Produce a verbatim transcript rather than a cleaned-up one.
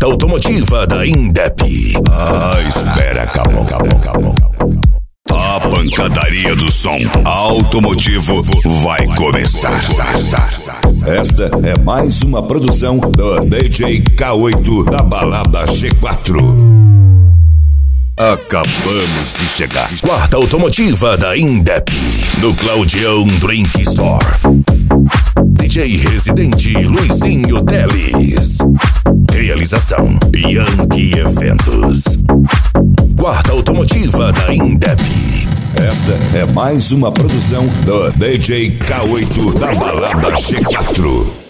Quarta automotiva da Indep. Ah, espera, acabou, acabou, acabou. A pancadaria do som automotivo vai começar. Esta é mais uma produção do D J K oito da Balada G quatro. Acabamos de chegar. Quarta automotiva da Indep, no Claudião Drink Store. D J residente Luizinho Teles. Realização Yankee Eventos. Quarta automotiva da Indep. Esta é mais uma produção do D J K oito da Balada G quatro.